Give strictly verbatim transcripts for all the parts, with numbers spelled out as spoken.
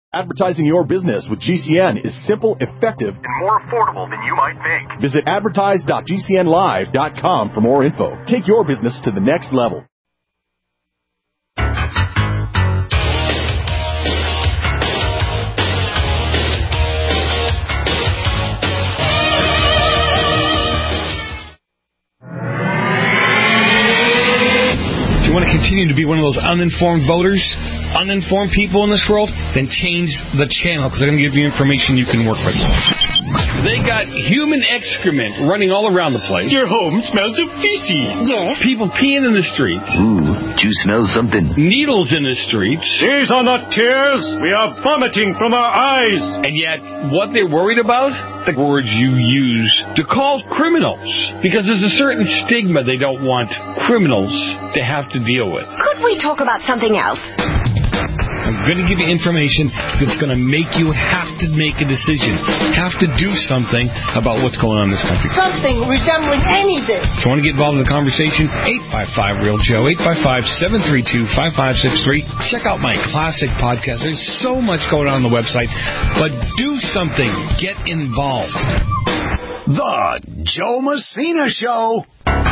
Advertising your business with G C N is simple, effective, and more affordable than you might think. Visit advertise dot g c n live dot com for more info. Take your business to the next level. You want to continue to be one of those uninformed voters, uninformed people in this world, then change the channel, because they're going to give you information you can work with. They got human excrement running all around the place. Your home smells of feces. Yes. People peeing in the streets. Ooh, do you smell something? Needles in the streets. These are not tears. We are vomiting from our eyes. And yet, what they're worried about? The words you use to call criminals. Because there's a certain stigma they don't want criminals to have to deal with. Could we talk about something else? I'm going to give you information that's going to make you have to make a decision, have to do something about what's going on in this country. Something resembling anything. If you want to get involved in the conversation, eight five five, real Joe, eight five five, seven three two, five five six three. Check out my classic podcast. There's so much going on on the website, but do something. Get involved. The Joe Messina Show.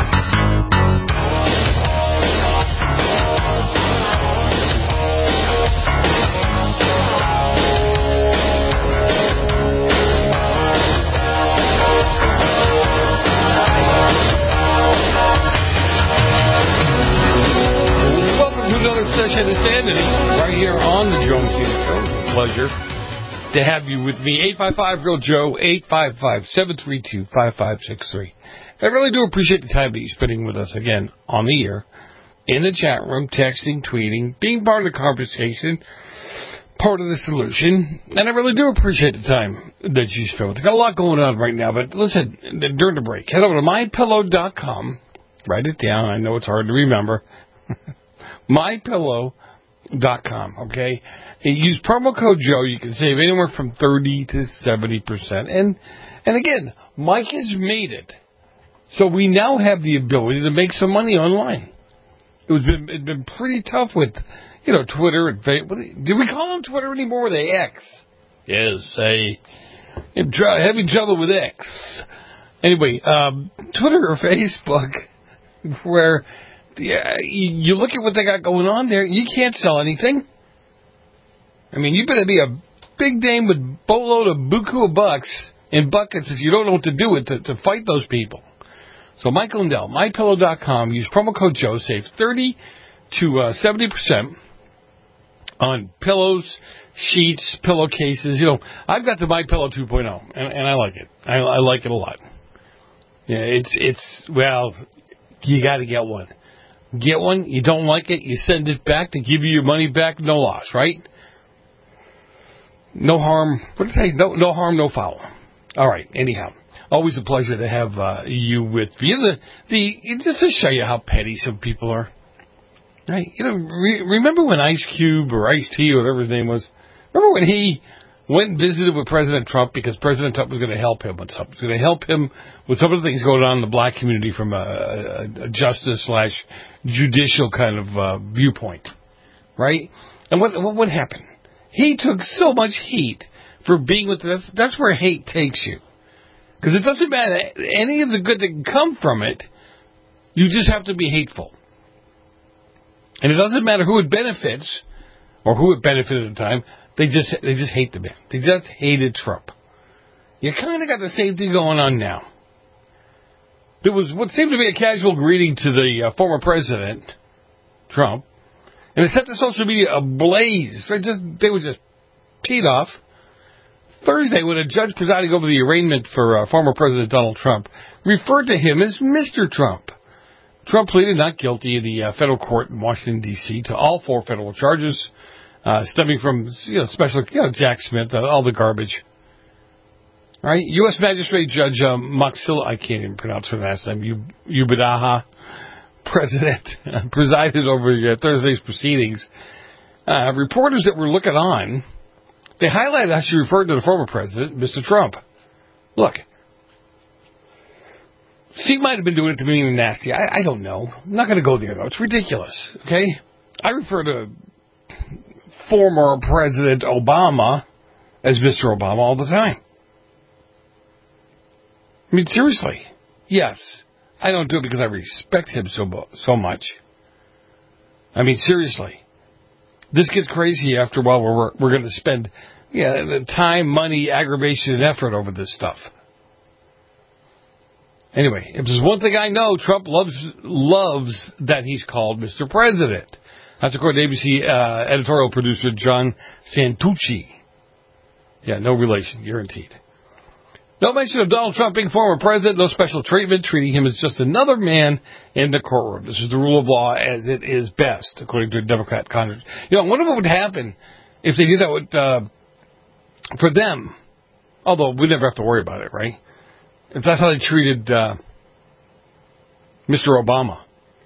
Session of Sanity right here on the Joe Messina Show. It's a pleasure to have you with me. eight five five, real Joe, eight five five, seven three two, five five six three. I really do appreciate the time that you're spending with us again on the air, in the chat room, texting, tweeting, being part of the conversation, part of the solution. And I really do appreciate the time that you spend with us. Got a lot going on right now, but listen, during the break, head over to my pillow dot com. Write it down. I know it's hard to remember. my pillow dot com, okay? You use promo code Joe. You can save anywhere from thirty to seventy percent. And and again, Mike has made it. So we now have the ability to make some money online. It was been, it's been pretty tough with, you know, Twitter and Facebook. Do we call them Twitter anymore? Or are they X? Yes, I am having trouble with X. Anyway, um, Twitter or Facebook, where... Yeah, you look at what they got going on there, you can't sell anything. I mean, you better be a big dame with boatload of buku of bucks in buckets if you don't know what to do with to, to fight those people. So Mike Lindell, my pillow dot com, use promo code Joe, save thirty to seventy percent on pillows, sheets, pillowcases. You know, I've got the MyPillow two point oh, and, and I like it. I, I like it a lot. Yeah, it's, it's well, you got to get one. Get one, you don't like it, you send it back, they give you your money back, no loss, right? No harm, what did I say? No, no harm, no foul. All right, anyhow, always a pleasure to have uh, you with me. The, the, just to show you how petty some people are. Right? You know, re- remember when Ice Cube or Ice-T or whatever his name was, remember when he went and visited with President Trump because President Trump was going to help him with something. He was going to help him with some of the things going on in the black community from a, a, a justice slash judicial kind of uh, viewpoint, right? And what, what what happened? He took so much heat for being with us. That's where hate takes you, because it doesn't matter any of the good that can come from it. You just have to be hateful, and it doesn't matter who it benefits or who it benefited at the time. They just they just hate the man. They just hated Trump. You kind of got the same thing going on now. There was what seemed to be a casual greeting to the uh, former president, Trump, and it set the social media ablaze. They just they were just teed off. Thursday, when a judge presiding over the arraignment for uh, former President Donald Trump referred to him as Mister Trump. Trump pleaded not guilty in the uh, federal court in Washington, D C to all four federal charges. Uh, stemming from, you know, special, you know, Jack Smith, uh, all the garbage. All right, U S Magistrate Judge um, Maxilla, I can't even pronounce her last name, Ubadaha, president, presided over uh, Thursday's proceedings. Uh, reporters that were looking on, they highlighted how she referred to the former president, Mister Trump. Look, she might have been doing it to me and nasty. I, I don't know. I'm not going to go there, though. It's ridiculous, okay? I refer to former President Obama as Mister Obama all the time. I mean, seriously. Yes, I don't do it because I respect him so so much. I mean, seriously. This gets crazy after a while. We're, we're going to spend yeah, the time, money, aggravation, and effort over this stuff. Anyway, if there's one thing I know, Trump loves loves that he's called Mister President. That's according to A B C uh, editorial producer John Santucci. Yeah, no relation, guaranteed. No mention of Donald Trump being former president, no special treatment, treating him as just another man in the courtroom. This is the rule of law as it is best, according to Democrat Congress. You know, I wonder what would happen if they did that with, uh, for them. Although we never have to worry about it, right? If that's how they treated uh, Mister Obama.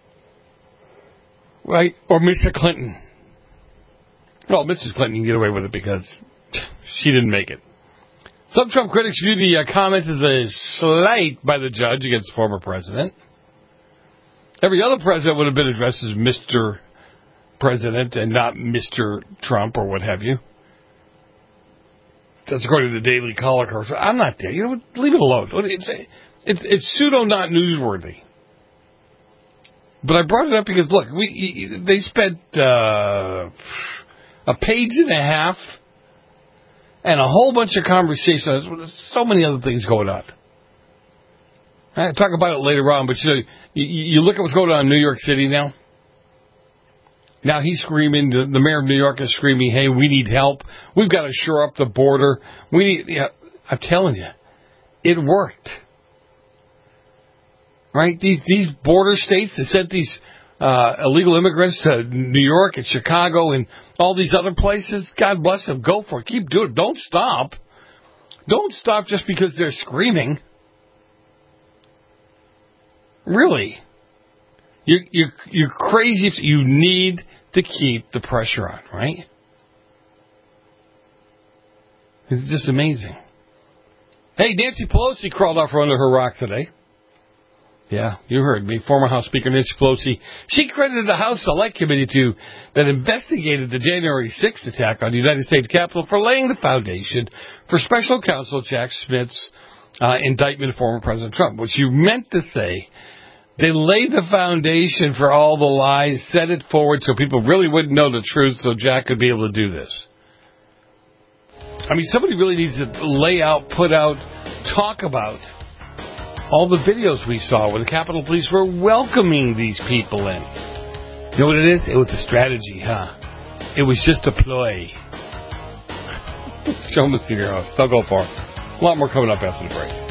Right? Or Mister Clinton. Well, Missus Clinton can get away with it because she didn't make it. Some Trump critics view the uh, comment as a slight by the judge against the former president. Every other president would have been addressed as Mister President and not Mister Trump or what have you. That's according to the Daily Caller. I'm not there. You know, leave it alone. It's, it's, it's pseudo not newsworthy. But I brought it up because, look, we they spent uh, a page and a half and a whole bunch of conversations. There's so many other things going on. I'll talk about it later on, but you know, you, you look at what's going on in New York City now. Now he's screaming, the, the mayor of New York is screaming, hey, we need help. We've got to shore up the border. We need, yeah, I'm telling you, it worked. Right? These these border states that sent these uh, illegal immigrants to New York and Chicago and all these other places, God bless them. Go for it. Keep doing it. Don't stop. Don't stop just because they're screaming. Really. You, you, you're crazy. If you need to keep the pressure on, right? It's just amazing. Hey, Nancy Pelosi crawled out from under her rock today. Yeah, you heard me. Former House Speaker Nancy Pelosi. She credited the House Select Committee to that investigated the January sixth attack on the United States Capitol for laying the foundation for Special Counsel Jack Smith's uh, indictment of former President Trump, which you meant to say they laid the foundation for all the lies, set it forward so people really wouldn't know the truth so Jack could be able to do this. I mean, somebody really needs to lay out, put out, talk about all the videos we saw where the Capitol Police were welcoming these people in. You know what it is? It was a strategy, huh? It was just a ploy. Joe Messina House. Don't go far. A lot more coming up after the break.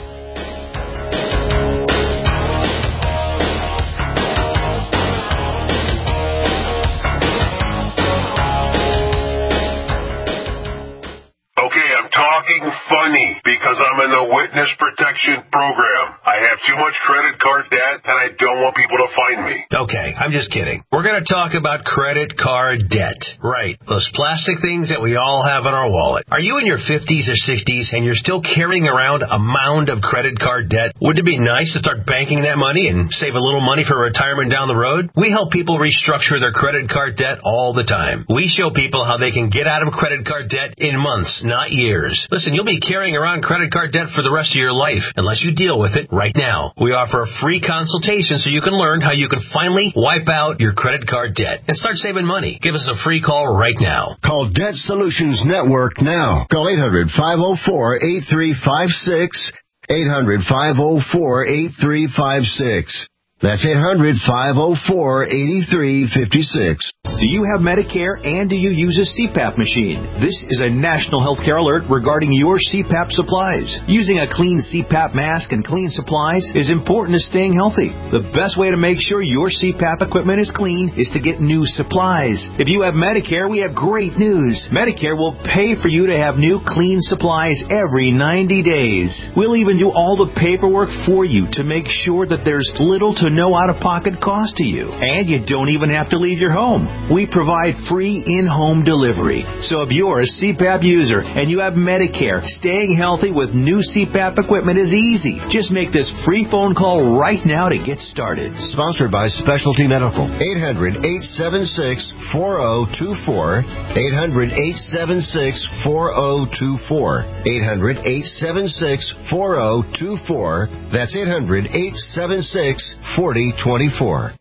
Talking funny because I'm in the witness protection program. I have too much credit card debt and I don't want people to find me. Okay, I'm just kidding. We're going to talk about credit card debt. Right, those plastic things that we all have in our wallet. Are you in your fifties or sixties and you're still carrying around a mound of credit card debt? Wouldn't it be nice to start banking that money and save a little money for retirement down the road? We help people restructure their credit card debt all the time. We show people how they can get out of credit card debt in months, not years. Listen, you'll be carrying around credit card debt for the rest of your life unless you deal with it right now. We offer a free consultation so you can learn how you can finally wipe out your credit card debt and start saving money. Give us a free call right now. Call Debt Solutions Network now. Call eight hundred, five oh four, eight three five six. eight hundred, five oh four, eight three five six. That's eight hundred, five oh four, eight three five six. Do you have Medicare and do you use a C PAP machine? This is a national healthcare alert regarding your C PAP supplies. Using a clean C PAP mask and clean supplies is important to staying healthy. The best way to make sure your C PAP equipment is clean is to get new supplies. If you have Medicare, we have great news. Medicare will pay for you to have new clean supplies every ninety days. We'll even do all the paperwork for you to make sure that there's little to with no out-of-pocket cost to you. And you don't even have to leave your home. We provide free in-home delivery. So if you're a C PAP user and you have Medicare, staying healthy with new C PAP equipment is easy. Just make this free phone call right now to get started. Sponsored by Specialty Medical. eight hundred, eight seven six, four zero two four. eight hundred, eight seven six, four zero two four. eight hundred, eight seven six, four zero two four. That's eight hundred, eight seven six, four zero two four.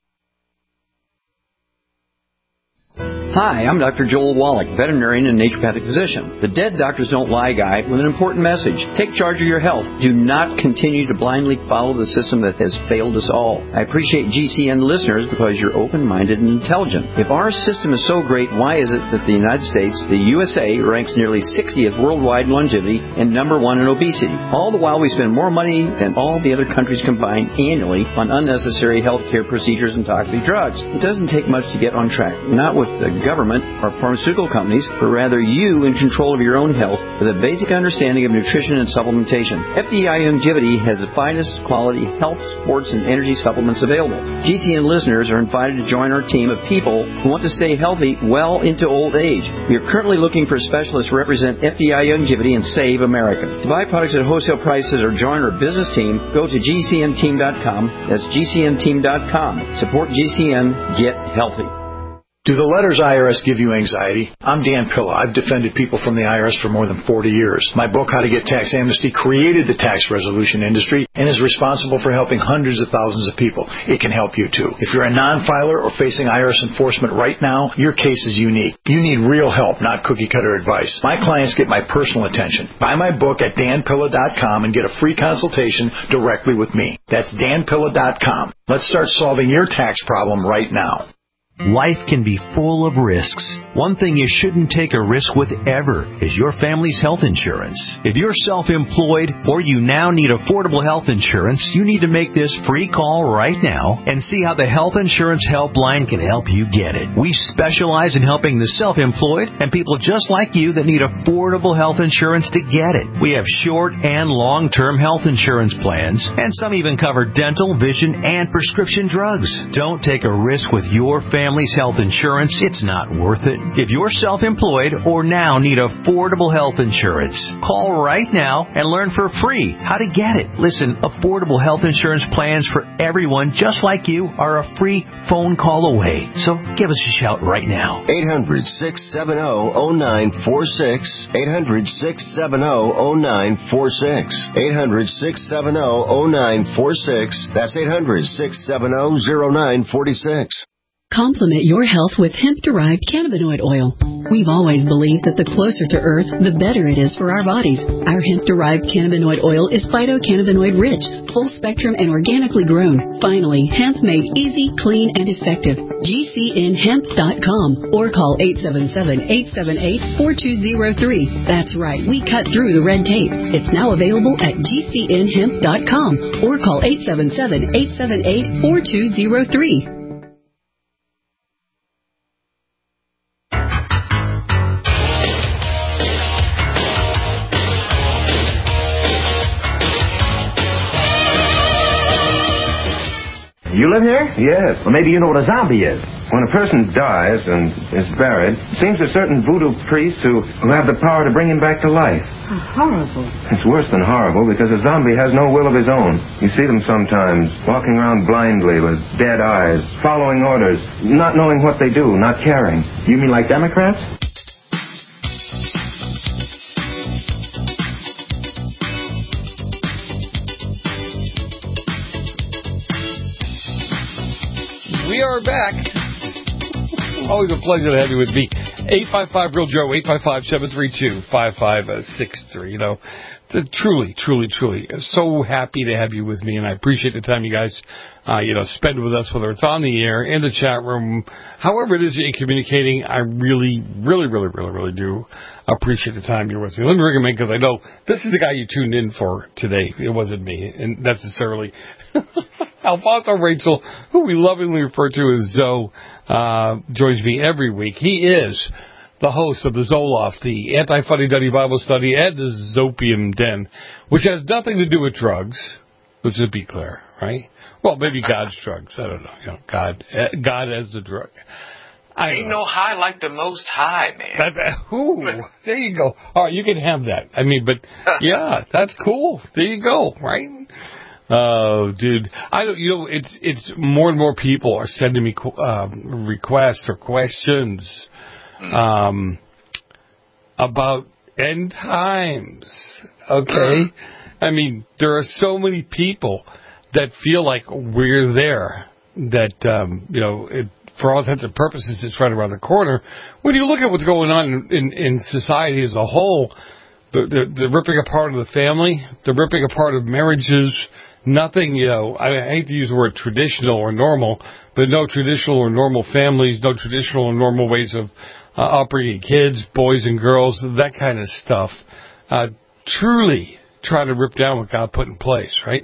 Hi, I'm Doctor Joel Wallach, veterinarian and naturopathic physician. The Dead Doctors Don't Lie guy with an important message. Take charge of your health. Do not continue to blindly follow the system that has failed us all. I appreciate G C N listeners because you're open-minded and intelligent. If our system is so great, why is it that the United States, the U S A, ranks nearly sixtieth worldwide in longevity and number one in obesity? All the while we spend more money than all the other countries combined annually on unnecessary health care procedures and toxic drugs. It doesn't take much to get on track. Not with the government or pharmaceutical companies, but rather you in control of your own health with a basic understanding of nutrition and supplementation. F D I Longevity has the finest quality health, sports, and energy supplements available. G C N listeners are invited to join our team of people who want to stay healthy well into old age. We are currently looking for specialists to represent F D I Longevity and Save America. To buy products at wholesale prices or join our business team, go to G C N team dot com. That's G C N team dot com. Support G C N. Get healthy. Do the letters I R S give you anxiety? I'm Dan Pilla. I've defended people from the I R S for more than forty years. My book, How to Get Tax Amnesty, created the tax resolution industry and is responsible for helping hundreds of thousands of people. It can help you too. If you're a non-filer or facing I R S enforcement right now, your case is unique. You need real help, not cookie-cutter advice. My clients get my personal attention. Buy my book at Dan Pilla dot com and get a free consultation directly with me. That's Dan Pilla dot com. Let's start solving your tax problem right now. Life can be full of risks. One thing you shouldn't take a risk with ever is your family's health insurance. If you're self-employed or you now need affordable health insurance, you need to make this free call right now and see how the Health Insurance Helpline can help you get it. We specialize in helping the self-employed and people just like you that need affordable health insurance to get it. We have short and long-term health insurance plans, and some even cover dental, vision, and prescription drugs. Don't take a risk with your family. Family's health insurance, it's not worth it. If you're self-employed or now need affordable health insurance, call right now and learn for free how to get it. Listen, affordable health insurance plans for everyone just like you are a free phone call away. So give us a shout right now. eight hundred, six seven zero, zero nine four six. eight hundred, six seven zero, zero nine four six. eight hundred, six seven zero, zero nine four six. That's eight hundred, six seven zero, zero nine four six. Complement your health with hemp-derived cannabinoid oil. We've always believed that the closer to Earth, the better it is for our bodies. Our hemp-derived cannabinoid oil is phytocannabinoid rich, full spectrum, and organically grown. Finally, hemp made easy, clean, and effective. G C N hemp dot com or call eight seven seven, eight seven eight, four two zero three. That's right, we cut through the red tape. It's now available at G C N hemp dot com or call eight seven seven, eight seven eight, four two zero three. You live here? Yes. Well, maybe you know what a zombie is. When a person dies and is buried, it seems there's certain voodoo priests who, who have the power to bring him back to life. Oh, horrible. It's worse than horrible because a zombie has no will of his own. You see them sometimes walking around blindly with dead eyes, following orders, not knowing what they do, not caring. You mean like Democrats? We are back. Always a pleasure to have you with me. eight five five Real Joe, eight five five, seven three two, five five six three. You know, truly, truly, truly, so happy to have you with me, and I appreciate the time you guys, uh, you know, spend with us, whether it's on the air, in the chat room, however it is you're communicating. I really, really, really, really, really do appreciate the time you're with me. Let me recommend, because I know this is the guy you tuned in for today. It wasn't me, and necessarily. Alfonso Rachel, who we lovingly refer to as Zoe, uh, joins me every week. He is the host of the Zoloft, the Anti-Fuddy-Duddy Bible Study, and the Zopium Den, which has nothing to do with drugs. Let's just be clear, right? Well, maybe God's drugs. I don't know. You know, God, uh, God as the drug. I Ain't no high like the Most High, man. That's, uh, ooh, there you go. All right, you can have that. I mean, but yeah, that's cool. There you go, right? Oh, dude, I don't. You know, it's it's more and more people are sending me um, requests or questions um, about end times. Okay, I mean, there are so many people that feel like we're there. That um, you know. It, For all intents and purposes, it's right around the corner. When you look at what's going on in, in, in society as a whole, the, the, the ripping apart of the family, the ripping apart of marriages, nothing, you know, I hate to use the word traditional or normal, but no traditional or normal families, no traditional or normal ways of uh, operating kids, boys and girls, that kind of stuff. Uh, truly trying to rip down what God put in place, right?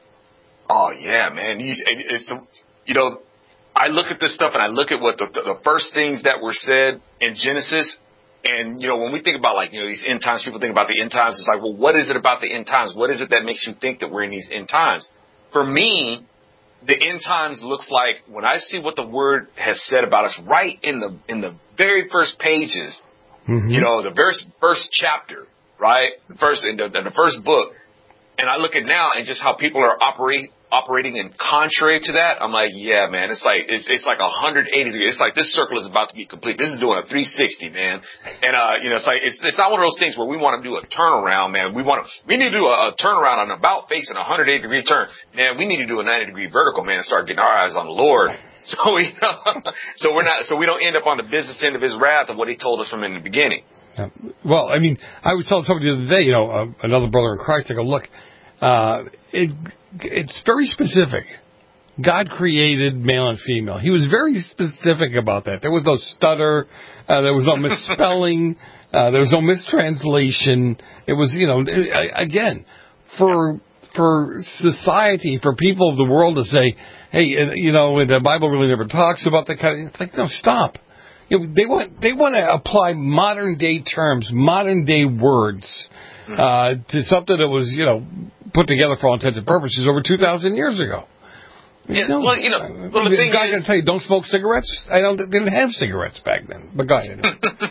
Oh, yeah, man. It's, it's you know, I look at this stuff and I look at what the, the first things that were said in Genesis. And, you know, when we think about, like, you know, these end times, people think about the end times. It's like, well, what is it about the end times? What is it that makes you think that we're in these end times? For me, the end times looks like when I see what the word has said about us right in the in the very first pages, mm-hmm. you know, the first, first chapter, right? The first, in the, in the first book. And I look at now and just how people are operating. operating in contrary to that, I'm like, yeah, man, it's like, it's, it's like one hundred eighty degrees. It's like this circle is about to be complete. This is doing a three sixty, man. And, uh, you know, it's like, it's, it's not one of those things where we want to do a turnaround, man. We want to, we need to do a, a turnaround on about facing a one hundred eighty degree turn. Man, we need to do a ninety degree vertical, man, and start getting our eyes on the Lord. So we, so we're not, so we don't end up on the business end of his wrath of what he told us from in the beginning. Yeah. Well, I mean, I was telling somebody the other day, you know, uh, another brother in Christ, I go, look, uh, it, it's very specific. God created male and female. He was very specific about that. There was no stutter. Uh, there was no misspelling. Uh, there was no mistranslation. It was, you know, again, for for society, for people of the world to say, hey, you know, the Bible really never talks about that kind of. It's like, no, stop. You know, they want they want to apply modern day terms, modern day words uh, to something that was, you know, put together for all intents and purposes over two thousand years ago. Yeah, you know, well, you know, well, the thing God is, can tell you don't smoke cigarettes. I don't. They didn't have cigarettes back then. But go ahead.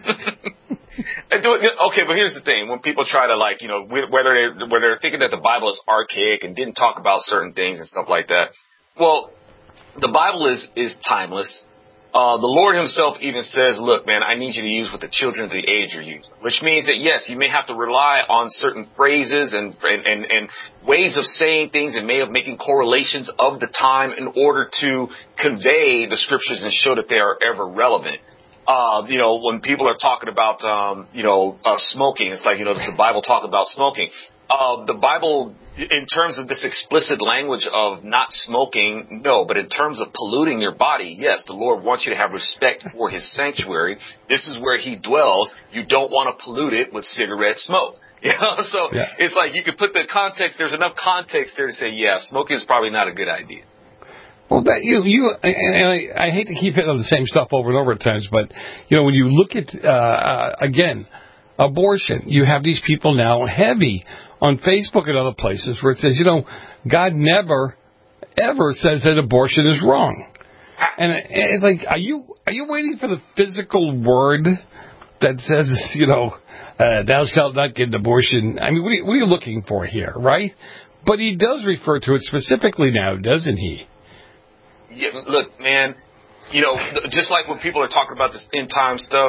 Okay, but here's the thing: when people try to, like, you know, whether they whether they're thinking that the Bible is archaic and didn't talk about certain things and stuff like that, well, the Bible is is timeless. Uh, the Lord himself even says, look, man, I need you to use what the children of the age are using, which means that, yes, you may have to rely on certain phrases and, and, and, and ways of saying things and may of making correlations of the time in order to convey the scriptures and show that they are ever relevant. Uh, you know, when people are talking about, um, you know, uh, smoking, it's like, you know, does the Bible talk about smoking? Uh, the Bible, in terms of this explicit language of not smoking, no. But in terms of polluting your body, yes, the Lord wants you to have respect for his sanctuary. This is where he dwells. You don't want to pollute it with cigarette smoke. You know, so yeah. It's like you could put the context, there's enough context there to say, yeah, smoking is probably not a good idea. Well, that, you, you, and I, I hate to keep hitting on the same stuff over and over at times, but, you know, when you look at, uh, uh, again, abortion, you have these people now heavy on Facebook and other places where it says, you know, God never, ever says that abortion is wrong. And, and it's like, are you are you waiting for the physical word that says, you know, uh, thou shalt not get an abortion? I mean, what are, you, what are you looking for here, right? But he does refer to it specifically now, doesn't he? Yeah, look, man, you know, just like when people are talking about this end time stuff,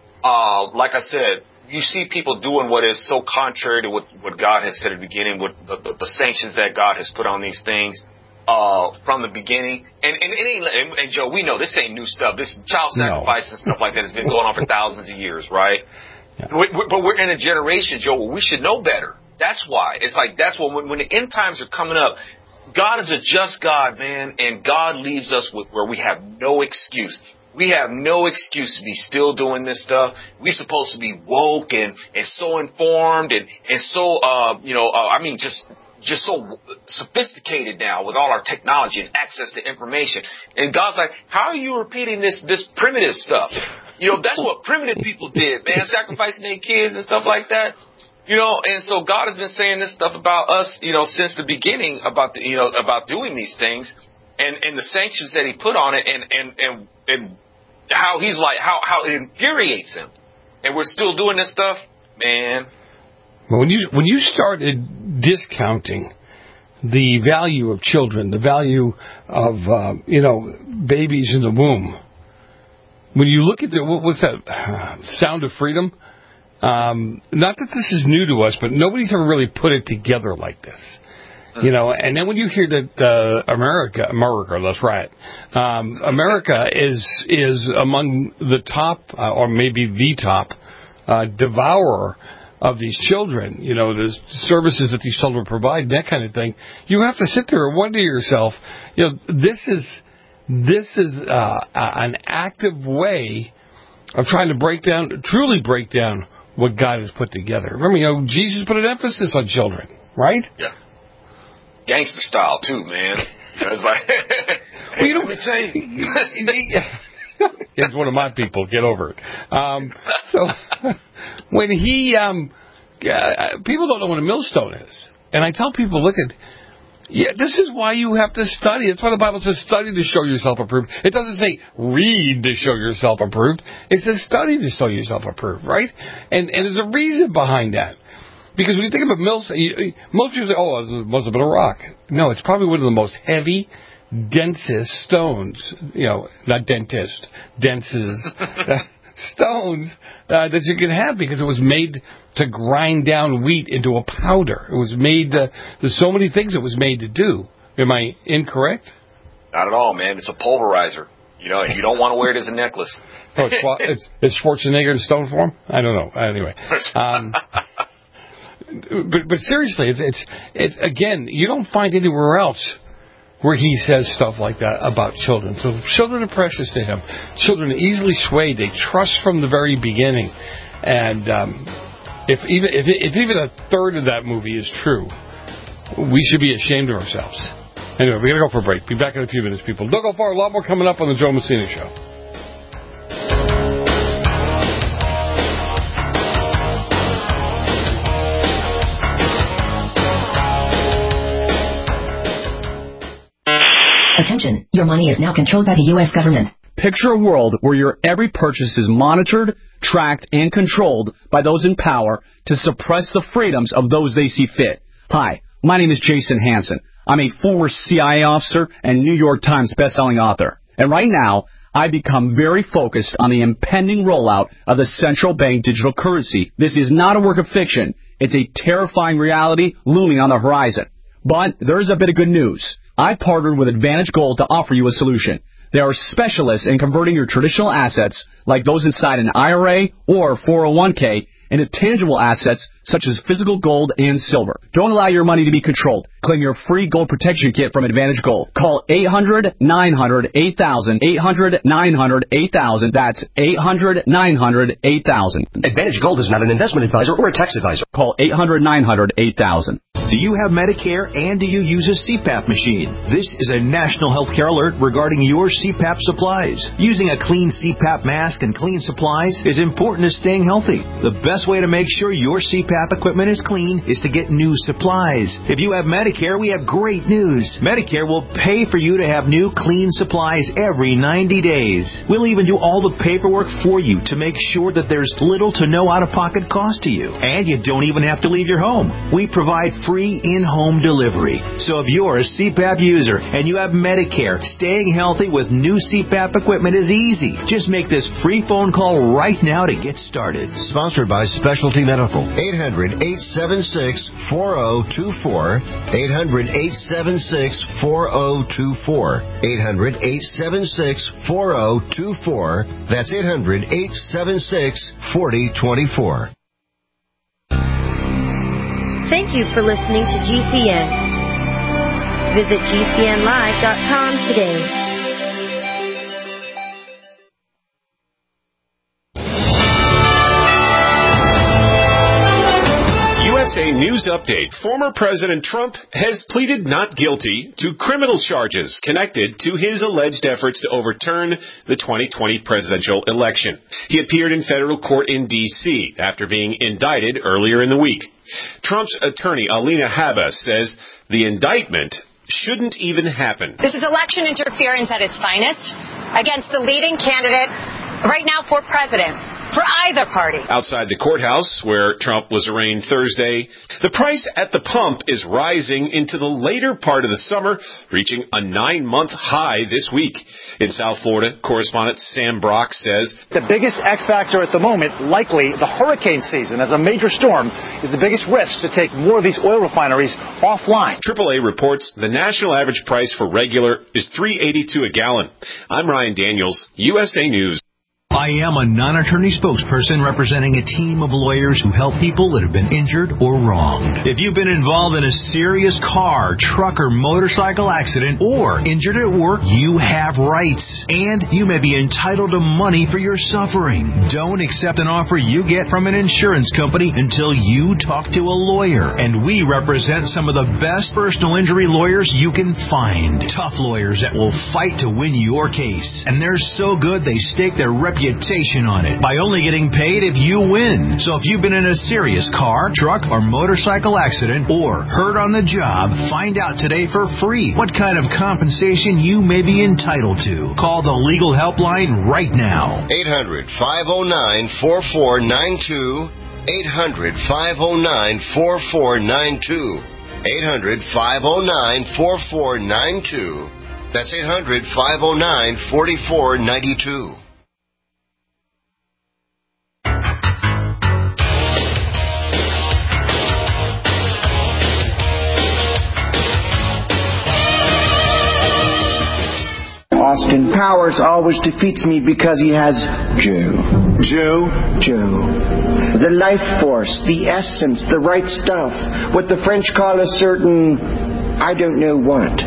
uh, like I said, you see people doing what is so contrary to what, what God has said at the beginning, what the, the, the sanctions that God has put on these things uh, from the beginning. And, and, it ain't, and, and Joe, we know this ain't new stuff. This child sacrifice no. and stuff like that has been going on for thousands of years, right? Yeah. We, we, but we're in a generation, Joe, where we should know better. That's why. It's like that's what when, when the end times are coming up, God is a just God, man, and God leaves us with where we have no excuse. We have no excuse to be still doing this stuff. We're supposed to be woke and, and so informed and, and so, uh, you know, uh, I mean, just just so sophisticated now with all our technology and access to information. And God's like, how are you repeating this this primitive stuff? You know, that's what primitive people did, man, sacrificing their kids and stuff like that. You know, and so God has been saying this stuff about us, you know, since the beginning about the, you know, about doing these things and, and the sanctions that he put on it and, and, and, and how he's like, how, how it infuriates him. And we're still doing this stuff, man. Well, when you, when you started discounting the value of children, the value of, uh, you know, babies in the womb, when you look at the, what was that, uh, Sound of Freedom? Um, not that this is new to us, but nobody's ever really put it together like this. You know, and then when you hear that uh, America, America, that's right, um, America is is among the top, uh, or maybe the top, uh, devourer of these children, you know, the services that these children provide, that kind of thing, you have to sit there and wonder to yourself, you know, this is, this is uh, an active way of trying to break down, truly break down what God has put together. Remember, you know, Jesus put an emphasis on children, right? Yeah. Gangster style, too, man. It's like, well, you know, let me tell you. It's one of my people. Get over it. Um, so when he, um, uh, people don't know what a millstone is. And I tell people, look at, yeah, this is why you have to study. That's why the Bible says study to show yourself approved. It doesn't say read to show yourself approved. It says study to show yourself approved, right? And and there's a reason behind that. Because when you think about millstone, most people say, oh, it must have been a rock. No, it's probably one of the most heavy, densest stones, you know, not dentist, densest stones uh, that you can have because it was made to grind down wheat into a powder. It was made, uh, there's so many things it was made to do. Am I incorrect? Not at all, man. It's a pulverizer. You know, you don't want to wear it as a necklace. Oh, it's, it's, it's Schwarzenegger in stone form? I don't know. Anyway. Um, but, but seriously, it's, it's, it's, again, you don't find anywhere else where he says stuff like that about children. So children are precious to him. Children are easily swayed. They trust from the very beginning. And um, if even if, if even a third of that movie is true, we should be ashamed of ourselves. Anyway, we're going to go for a break. Be back in a few minutes, people. Don't go far. A lot more coming up on the Joe Messina Show. Attention, your money is now controlled by the U S government. Picture a world where your every purchase is monitored, tracked, and controlled by those in power to suppress the freedoms of those they see fit. Hi, my name is Jason Hansen. I'm a former C I A officer and New York Times bestselling author. And right now, I've become very focused on the impending rollout of the central bank digital currency. This is not a work of fiction. It's a terrifying reality looming on the horizon. But there's a bit of good news. I partnered with Advantage Gold to offer you a solution. They are specialists in converting your traditional assets, like those inside an I R A or four oh one k, into tangible assets such as physical gold and silver. Don't allow your money to be controlled. Claim your free gold protection kit from Advantage Gold. Call eight hundred, nine hundred, eight thousand, eight hundred, nine hundred, eight thousand. That's eight hundred, nine hundred, eight thousand. Advantage Gold is not an investment advisor or a tax advisor. Call eight hundred, nine hundred, eight thousand. Do you have Medicare and do you use a C PAP machine? This is a national healthcare alert regarding your C PAP supplies. Using a clean C PAP mask and clean supplies is important to staying healthy. The best way to make sure your C PAP equipment is clean is to get new supplies. If you have Medicare, we have great news. Medicare will pay for you to have new clean supplies every ninety days. We'll even do all the paperwork for you to make sure that there's little to no out-of-pocket cost to you. And you don't even have to leave your home. We provide free Free in-home delivery. So if you're a C PAP user and you have Medicare, staying healthy with new C PAP equipment is easy. Just make this free phone call right now to get started. Sponsored by Specialty Medical. eight hundred, eight seven six, four oh two four. eight hundred, eight seven six, four oh two four. eight hundred, eight seven six, four oh two four. That's eight hundred, eight seven six, four oh two four. Thank you for listening to G C N. Visit G C N live dot com today. U S A News Update. Former President Trump has pleaded not guilty to criminal charges connected to his alleged efforts to overturn the twenty twenty presidential election. He appeared in federal court in D C after being indicted earlier in the week. Trump's attorney, Alina Habas, says the indictment shouldn't even happen. This is election interference at its finest against the leading candidate right now for president. For either party. Outside the courthouse, where Trump was arraigned Thursday, the price at the pump is rising into the later part of the summer, reaching a nine-month high this week. In South Florida, correspondent Sam Brock says, the biggest X factor at the moment, likely the hurricane season, as a major storm, is the biggest risk to take more of these oil refineries offline. triple A reports the national average price for regular is three eighty-two a gallon. I'm Ryan Daniels, U S A News. I am a non-attorney spokesperson representing a team of lawyers who help people that have been injured or wronged. If you've been involved in a serious car, truck, or motorcycle accident or injured at work, you have rights. And you may be entitled to money for your suffering. Don't accept an offer you get from an insurance company until you talk to a lawyer. And we represent some of the best personal injury lawyers you can find. Tough lawyers that will fight to win your case. And they're so good they stake their reputation on it by only getting paid if you win. So if you've been in a serious car, truck, or motorcycle accident or hurt on the job, find out today for free what kind of compensation you may be entitled to. Call the legal helpline right now. eight hundred, five oh nine, four four nine two. eight hundred, five oh nine, four four nine two. eight hundred, five oh nine, four four nine two. That's eight hundred, five oh nine, four four nine two. Austin Powers always defeats me because he has Joe. Joe? Joe. The life force, the essence, the right stuff. What the French call a certain, I don't know what.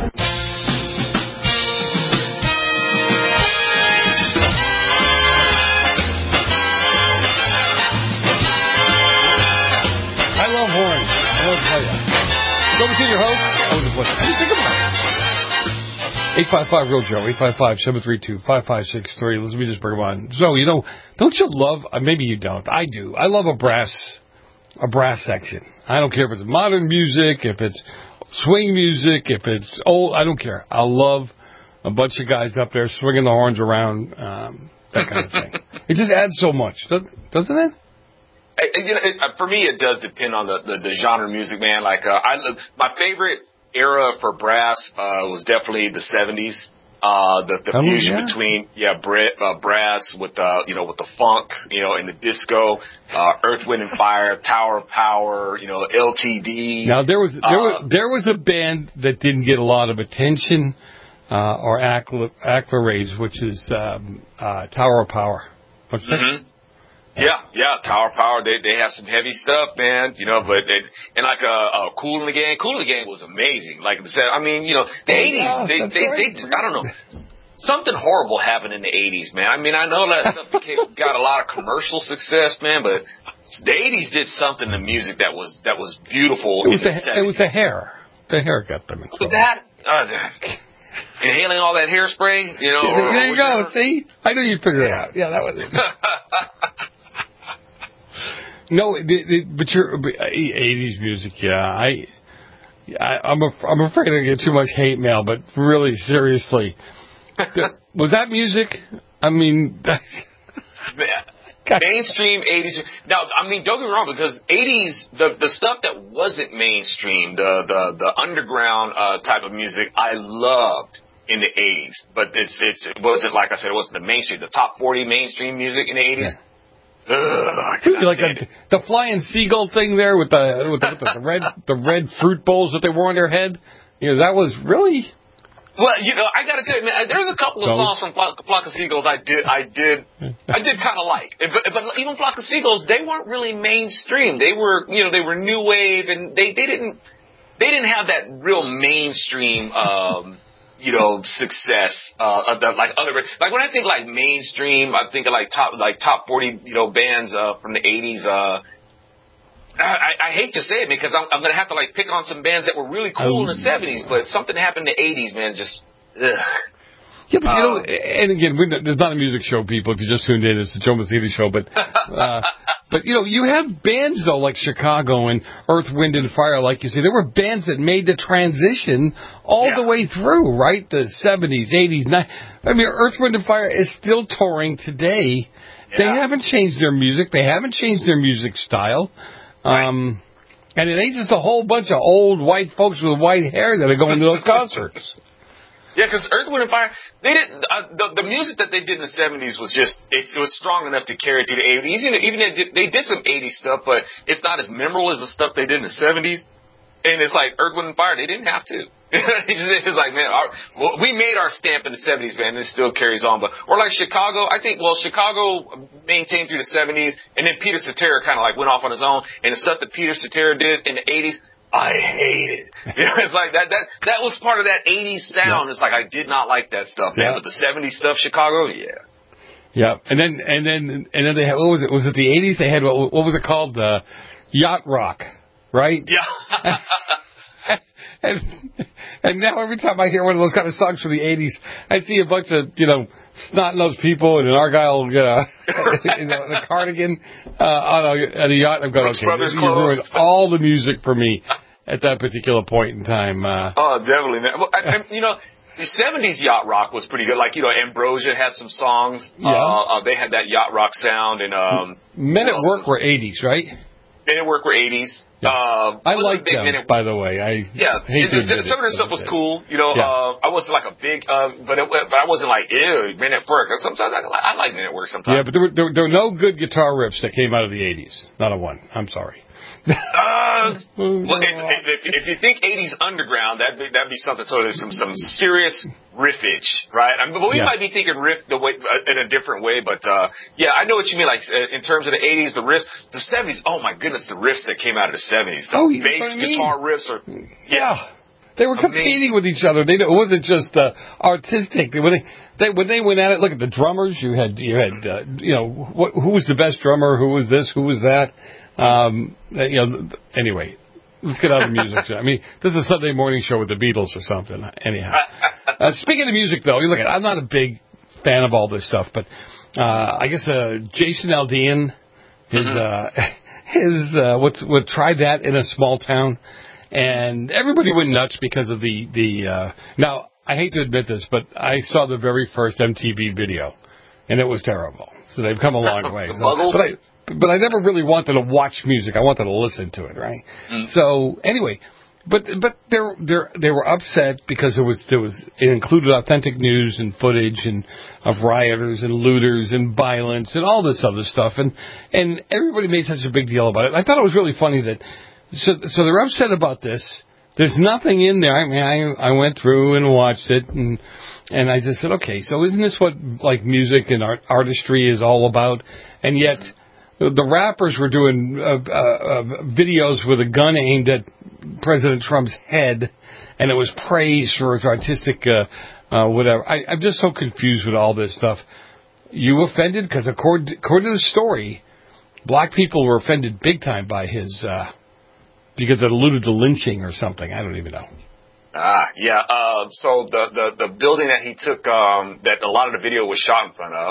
I love horns. I love to tell you. So over to your host. That was a pleasure. What do you think about it? eight five five real Joe, eight five five, seven three two, five five six three. Let me just bring them on. So, you know, don't you love, uh, maybe you don't, I do. I love a brass, a brass section. I don't care if it's modern music, if it's swing music, if it's old, I don't care. I love a bunch of guys up there swinging the horns around, um, that kind of thing. It just adds so much, doesn't it? I, you know, it, for me, it does depend on the, the, the genre of music, man. Like, uh, I, my favorite era for brass uh, was definitely the seventies. Uh, the, the oh, fusion yeah. between yeah, Brit, uh, brass with uh, you know with the funk, you know, and the disco, uh, Earth, Wind and Fire, Tower of Power, you know, L T D. Now there was there uh, was there was a band that didn't get a lot of attention uh, or accl- accolades, which is um, uh, Tower of Power. What's that? Mm-hmm. Yeah, yeah, Tower Power, they they have some heavy stuff, man, you know, but they, and like, uh, uh, Kool and the Gang, Kool and the Gang was amazing. Like I said, I mean, you know, the eighties, yeah, they, they, right. they, I don't know, something horrible happened in the eighties, man. I mean, I know that stuff became, got a lot of commercial success, man, but the eighties did something to music that was, that was beautiful. It was, in the, the it was the hair. The hair got them in trouble. That, uh, inhaling all that hairspray, you know. Or, there you or go, see? I knew you'd figure it out. Yeah, that was it. No, it, it, but your eighties music, yeah. I, I, I'm a, I'm afraid I get too much hate mail, but really, seriously, was that music? I mean, mainstream eighties. Now, I mean, don't get me wrong, because eighties, the the stuff that wasn't mainstream, the the the underground uh, type of music, I loved in the eighties. But it's it's it wasn't, like I said, it wasn't the mainstream. The top forty mainstream music in the eighties. Yeah. Ugh, like the, the flying seagull thing there with the with the, with the red the red fruit bowls that they wore on their head, you know, that was really. Well, you know, I got to tell you, man, there's a couple of songs from Flock, Flock of Seagulls I did, I did, I did kind of like. But, but even Flock of Seagulls, they weren't really mainstream. They were, you know, they were new wave, and they they didn't they didn't have that real mainstream. Um, you know, success, uh, of the, like other, like when I think like mainstream, I think of like top, like top forty, you know, bands, uh, from the eighties, uh, I, I hate to say it because I'm, I'm going to have to like pick on some bands that were really cool oh. in the seventies, but something happened in the eighties, man, just, ugh. Yeah, but you know, and again, we're not, it's not a music show, people. If you just tuned in, it's the Joe Mazzini show. But, uh, but you know, you have bands though like Chicago and Earth, Wind and Fire, like you say. There were bands that made the transition all yeah. the way through, right? The seventies, eighties, nineties. I mean, Earth, Wind and Fire is still touring today. Yeah. They haven't changed their music. They haven't changed their music style. Right. Um, and it ain't just a whole bunch of old white folks with white hair that are going to those concerts. Yeah, because Earth, Wind and Fire, they didn't. Uh, the, the music that they did in the seventies was just it, it was strong enough to carry it through the eighties. Even, even they, did, they did some eighties stuff, but it's not as memorable as the stuff they did in the seventies. And it's like Earth, Wind and Fire, they didn't have to. It's like, man, our, well, we made our stamp in the seventies, man, and it still carries on. But or like Chicago, I think. Well, Chicago maintained through the seventies, and then Peter Cetera kind of like went off on his own, and the stuff that Peter Cetera did in the eighties. I hate it. You know, it's like that, that, that was part of that eighties sound. Yeah. It's like, I did not like that stuff, man. Yeah. But the seventies stuff, Chicago, yeah. Yeah. And then, and then, and then they had, what was it? Was it the eighties? They had, what, what was it called? Uh, yacht rock, right? Yeah. and, and now every time I hear one of those kind of songs from the eighties, I see a bunch of, you know, snot-nosed people and an Argyle, uh, you know, in a cardigan, uh, on a, on a yacht. I'm going, okay, you ruined all the music for me at that particular point in time. Uh, oh, definitely, man. Well, I, I, you know, the seventies yacht rock was pretty good. Like, you know, Ambrosia had some songs. Yeah. Uh, uh, they had that yacht rock sound. And um, Men at Work were eighties, right? Men at Work were eighties. Yeah. Uh, I like them, by the way. I yeah, hate it, it, some of the stuff was cool. You know, yeah. uh, I wasn't like a big, uh, but it, but I wasn't like, ew, Men at Work. Sometimes I, I like Men at Work. Sometimes. Yeah, but there were, there, there were no good guitar riffs that came out of the eighties. Not a one. I'm sorry. uh, well, if, if you think eighties underground, that'd be, that'd be something. So there's some some serious riffage, right? I mean, but we yeah. might be thinking riff the way in a different way. But uh, yeah, I know what you mean. Like in terms of the eighties, the riffs, the seventies. Oh my goodness, the riffs that came out of the seventies. The oh, bass guitar riffs are yeah. yeah. They were competing Amazing. with each other. They, it wasn't just uh, artistic. When they, they when they went at it, look at the drummers. You had you had uh, you know what, who was the best drummer? Who was this? Who was that? Um, you know. Anyway, let's get out of the music. I mean, this is a Sunday morning show with the Beatles or something. Anyhow, uh, speaking of music, though, you look at. I'm not a big fan of all this stuff, but uh, I guess uh, Jason Aldean, his mm-hmm. uh, his uh, what's what tried that in a small town. And everybody went nuts because of the, the uh, now, I hate to admit this, but I saw the very first M T V video, and it was terrible. So they've come a long way. So, but, I, but I never really wanted to watch music. I wanted to listen to it, right? Mm. So, anyway, but but they they they were upset because there was there was it included authentic news and footage and of rioters and looters and violence and all this other stuff, and and everybody made such a big deal about it. I thought it was really funny that. So, so they're upset about this. There's nothing in there. I mean, I I went through and watched it, and and I just said, okay, so isn't this what like music and art, artistry is all about? And yet, the rappers were doing uh, uh, uh, videos with a gun aimed at President Trump's head, and it was praise for his artistic uh, uh, whatever. I, I'm just so confused with all this stuff. You offended because according, according to the story, black people were offended big time by his. Uh, Because it alluded to lynching or something. I don't even know. Ah, yeah. Uh, so the, the, the building that he took, um, that a lot of the video was shot in front of,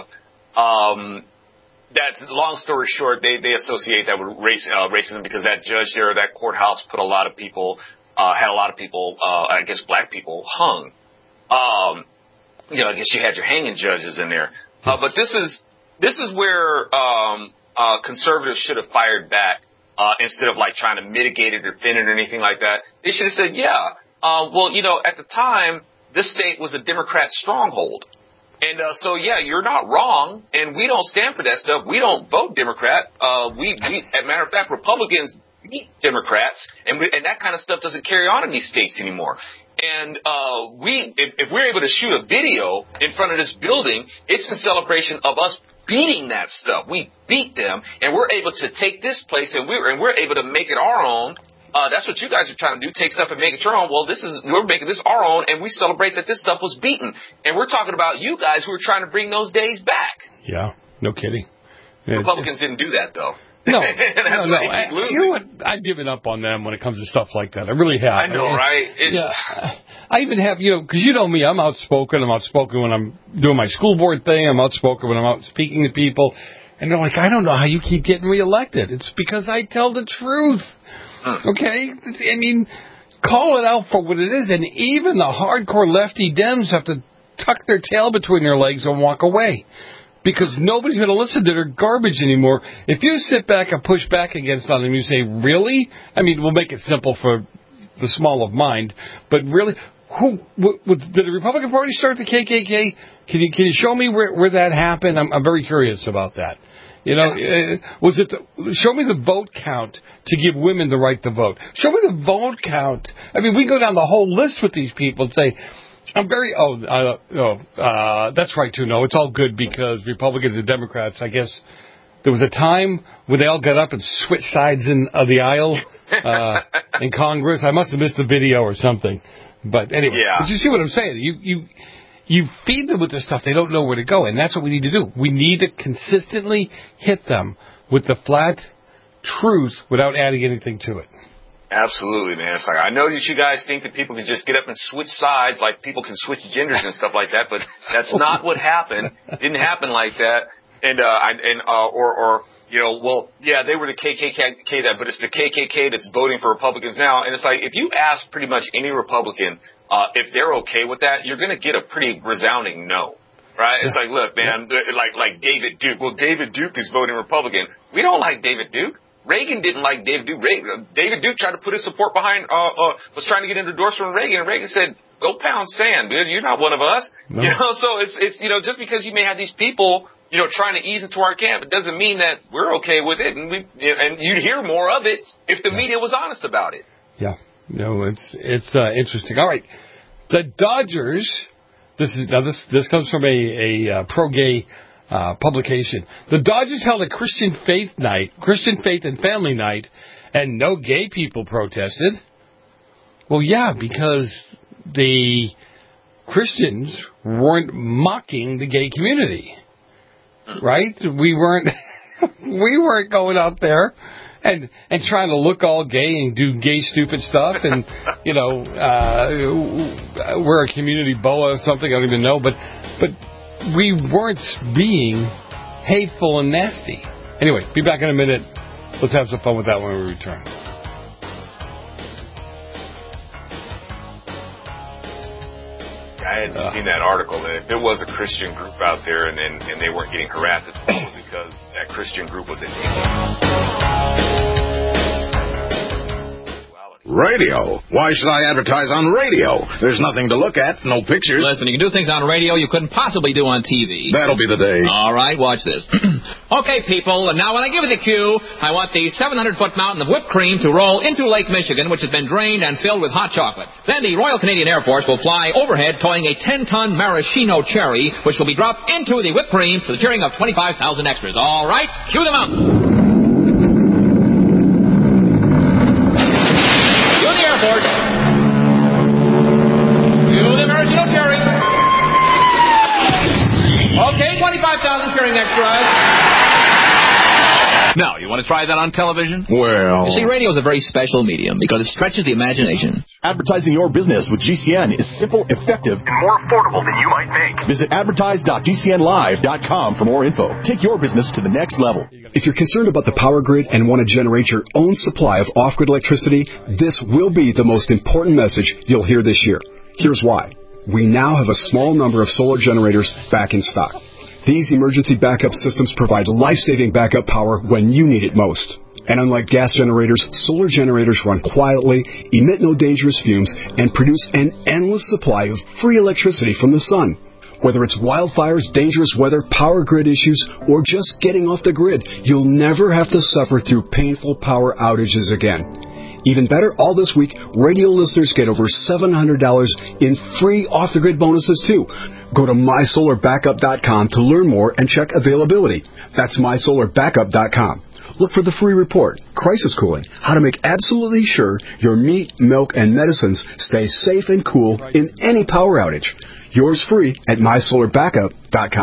um, that's, long story short, they, they associate that with race, uh, racism because that judge there, that courthouse put a lot of people, uh, had a lot of people, uh, I guess black people hung. Um, you know, I guess you had your hanging judges in there. Uh, but this is, this is where, um, uh, conservatives should have fired back. Uh, instead of like trying to mitigate it or defend it or anything like that, they should have said, yeah, uh, well, you know, at the time, this state was a Democrat stronghold. And, uh, so yeah, you're not wrong. And we don't stand for that stuff. We don't vote Democrat. Uh, we, we, as a matter of fact, Republicans beat Democrats and we, and that kind of stuff doesn't carry on in these states anymore. And, uh, we, if, if we're able to shoot a video in front of this building, it's in celebration of us beating that stuff. We beat them, and we're able to take this place, and we're and we're able to make it our own. Uh, that's what you guys are trying to do: take stuff and make it your own. Well, this is we're making this our own, and we celebrate that this stuff was beaten. And we're talking about you guys who are trying to bring those days back. Yeah, no kidding. Republicans didn't do that, though. No, and that's no, why no. they keep I, losing. you know what? I've given up on them when it comes to stuff like that. I really have. I know, I mean, right? It's, yeah. I even have, you know, because you know me, I'm outspoken. I'm outspoken when I'm doing my school board thing. I'm outspoken when I'm out speaking to people. And they're like, I don't know how you keep getting reelected. It's because I tell the truth. Hmm. Okay? I mean, call it out for what it is. And even the hardcore lefty Dems have to tuck their tail between their legs and walk away. Because nobody's going to listen to their garbage anymore. If you sit back and push back against something, you say, really? I mean, we'll make it simple for the small of mind. But really, who w- w- did the Republican Party start the K K K? Can you can you show me where, where that happened? I'm, I'm very curious about that. You know, uh, was it? The, show me the vote count to give women the right to vote. Show me the vote count. I mean, we go down the whole list with these people and say, I'm very, oh, uh, oh uh, that's right, too. No, it's all good because Republicans and Democrats, I guess, there was a time when they all got up and switched sides in of the aisle uh, in Congress. I must have missed a video or something. But anyway, yeah. But you see what I'm saying? You, you, you feed them with this stuff. They don't know where to go, and that's what we need to do. We need to consistently hit them with the flat truth without adding anything to it. Absolutely, man. It's like, I know that you guys think that people can just get up and switch sides like people can switch genders and stuff like that, but that's not what happened. It didn't happen like that. And, uh, I, and, uh, or, or, you know, well, yeah, they were the K K K that, but it's the K K K that's voting for Republicans now. And it's like, if you ask pretty much any Republican, uh, if they're okay with that, you're going to get a pretty resounding no. Right? It's like, look, man, like, like David Duke. Well, David Duke is voting Republican. We don't like David Duke. Reagan didn't like David Duke. Reagan, David Duke tried to put his support behind, uh, uh, was trying to get an endorsement from Reagan, and Reagan said, go pound sand, dude. You're not one of us. No. You know, so it's, it's, you know, just because you may have these people, you know, trying to ease into our camp, it doesn't mean that we're okay with it. And we, you know, and you'd hear more of it if the media was honest about it. Yeah. No, it's, it's, uh, interesting. All right. The Dodgers, this is, now this, this comes from a, a, uh, pro-gay, Uh, publication. The Dodgers held a Christian faith night, Christian faith and family night, and no gay people protested. Well, yeah, because the Christians weren't mocking the gay community, right? We weren't, we weren't going out there and and trying to look all gay and do gay stupid stuff and, you know, uh, wear a community boa or something. I don't even know, but but. We weren't being hateful and nasty. Anyway, be back in a minute. Let's have some fun with that when we return. I had uh, seen that article, and if there was a Christian group out there and, and, and they weren't getting harassed, it's probably because that Christian group was in Radio. Why should I advertise on radio? There's nothing to look at, no pictures. Listen, you can do things on radio you couldn't possibly do on T V. That'll be the day. All right, watch this. Okay, people, now when I give you the cue, I want the seven hundred foot mountain of whipped cream to roll into Lake Michigan, which has been drained and filled with hot chocolate. Then the Royal Canadian Air Force will fly overhead towing a ten ton maraschino cherry, which will be dropped into the whipped cream to the cheering of twenty-five thousand extras. All right, cue the mountain. Okay, twenty-five thousand cheering extras. Now, you want to try that on television? Well... You see, radio is a very special medium because it stretches the imagination. Advertising your business with G C N is simple, effective, and more affordable than you might think. Visit advertise dot g c n live dot com for more info. Take your business to the next level. If you're concerned about the power grid and want to generate your own supply of off-grid electricity, this will be the most important message you'll hear this year. Here's why. We now have a small number of solar generators back in stock. These emergency backup systems provide life-saving backup power when you need it most. And unlike gas generators, solar generators run quietly, emit no dangerous fumes, and produce an endless supply of free electricity from the sun. Whether it's wildfires, dangerous weather, power grid issues, or just getting off the grid, you'll never have to suffer through painful power outages again. Even better, all this week, radio listeners get over seven hundred dollars in free off-the-grid bonuses, too. Go to my solar backup dot com to learn more and check availability. That's my solar backup dot com. Look for the free report, Crisis Cooling, how to make absolutely sure your meat, milk, and medicines stay safe and cool in any power outage. Yours free at my solar backup dot com.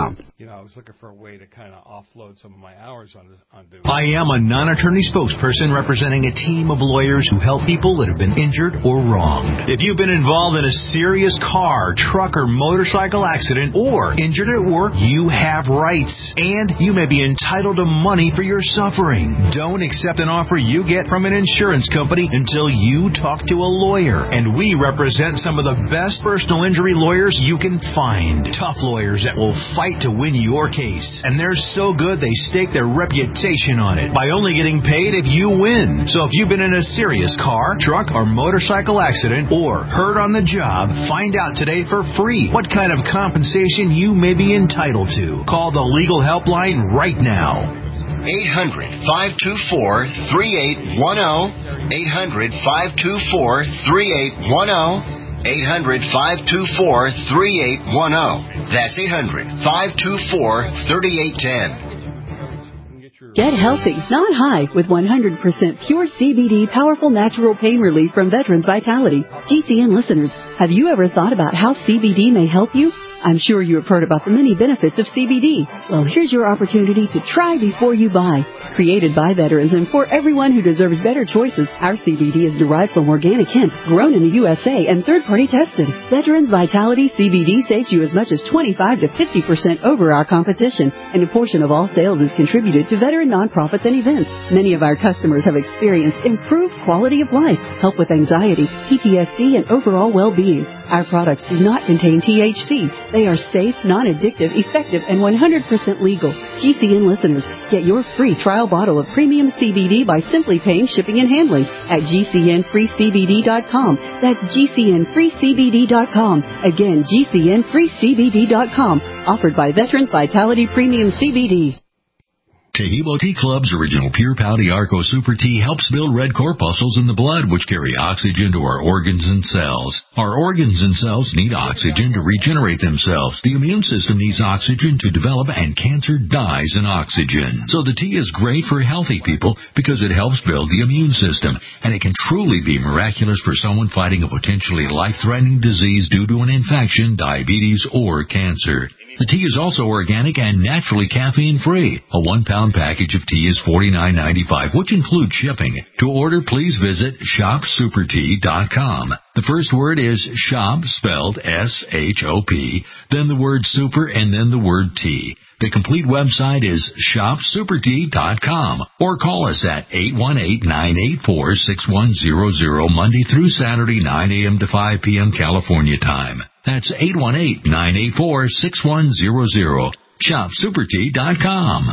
you know, I was looking for a way to kind of offload some of my hours on on doing. I am a non-attorney spokesperson representing a team of lawyers who help people that have been injured or wronged. If you've been involved in a serious car, truck, or motorcycle accident or injured at work, you have rights, and you may be entitled to money for your suffering. Don't accept an offer you get from an insurance company until you talk to a lawyer, and we represent some of the best personal injury lawyers you can find. Tough lawyers that will fight to win your case, and they're so good they stake their reputation on it by only getting paid if you win. So if you've been in a serious car, truck, or motorcycle accident or hurt on the job, find out today for free what kind of compensation you may be entitled to. Call the legal helpline right now. eight hundred, five two four, three eight one zero. eight hundred, five two four, three eight one zero. eight hundred, five two four, three eight one zero. That's eight hundred, five two four, three eight one zero. Get healthy, not high, with one hundred percent pure C B D powerful natural pain relief from Veterans Vitality. G C N listeners, have you ever thought about how C B D may help you? I'm sure you have heard about the many benefits of C B D. Well, here's your opportunity to try before you buy. Created by veterans and for everyone who deserves better choices, our C B D is derived from organic hemp, grown in the U S A and third-party tested. Veterans Vitality C B D saves you as much as twenty-five to fifty percent over our competition, and a portion of all sales is contributed to veteran nonprofits and events. Many of our customers have experienced improved quality of life, help with anxiety, P T S D, and overall well-being. Our products do not contain T H C. They are safe, non-addictive, effective, and one hundred percent legal. G C N listeners, get your free trial bottle of premium C B D by simply paying shipping and handling at G C N free C B D dot com. That's G C N free C B D dot com. Again, G C N free C B D dot com. Offered by Veterans Vitality Premium C B D. Tehebo Tea Club's original Pure Pouty Arco Super Tea helps build red corpuscles in the blood, which carry oxygen to our organs and cells. Our organs and cells need oxygen to regenerate themselves. The immune system needs oxygen to develop, and cancer dies in oxygen. So the tea is great for healthy people because it helps build the immune system, and it can truly be miraculous for someone fighting a potentially life-threatening disease due to an infection, diabetes, or cancer. The tea is also organic and naturally caffeine-free. A one-pound package of tea is forty-nine ninety-five, which includes shipping. To order, please visit shop super tea dot com. The first word is shop, spelled S H O P, then the word super, and then the word tea. The complete website is shop super tea dot com, or call us at eight one eight, nine eight four, six one zero zero Monday through Saturday, nine a.m. to five p.m. California time. That's eight one eight, nine eight four, six one zero zero. shop super tea dot com.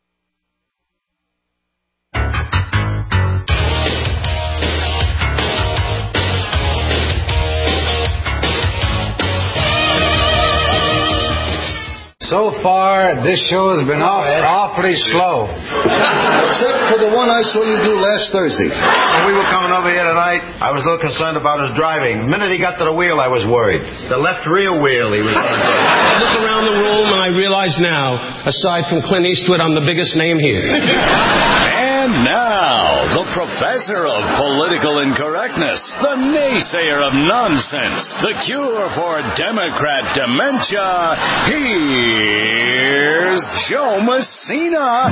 So far, this show has been off, awfully slow. Except for the one I saw you do last Thursday. When we were coming over here tonight, I was a little concerned about his driving. The minute he got to the wheel, I was worried. The left rear wheel, he was on. I look around the room and I realize now, aside from Clint Eastwood, I'm the biggest name here. And now, the professor of political incorrectness, the naysayer of nonsense, the cure for Democrat dementia, here's Joe Messina.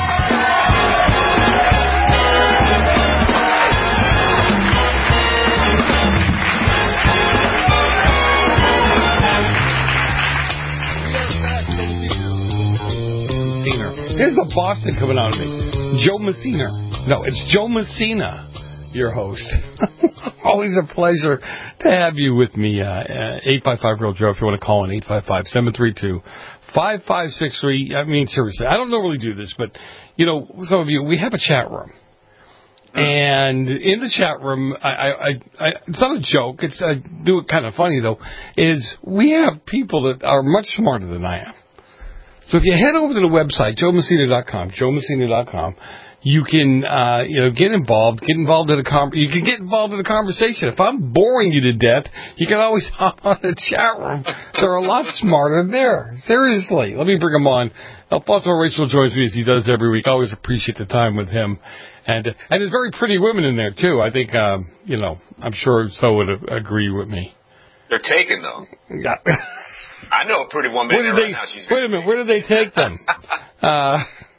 Here's the Boston coming out of me. Joe Messina. No, it's Joe Messina, your host. Always a pleasure to have you with me. Uh, eight five five Real Joe, if you want to call in, eight five five, seven three two, five five six three. I mean, seriously, I don't normally do this, but, you know, some of you, we have a chat room. And in the chat room, I, I, I, it's not a joke, it's, I do it kind of funny, though, is we have people that are much smarter than I am. So if you head over to the website, joe messina dot com, joe messina dot com, you can, uh, you know, get involved, get involved in the con- you can get involved in the conversation. If I'm boring you to death, you can always hop on the chat room. They're a lot smarter there. Seriously. Let me bring them on. Alfonso Rachel joins me as he does every week. I always appreciate the time with him. And, uh, and there's very pretty women in there, too. I think, um, you know, I'm sure so would agree with me. They're taken, though. Yeah. I know a pretty woman Where did right they, now. She's wait a minute, where did they take them? uh,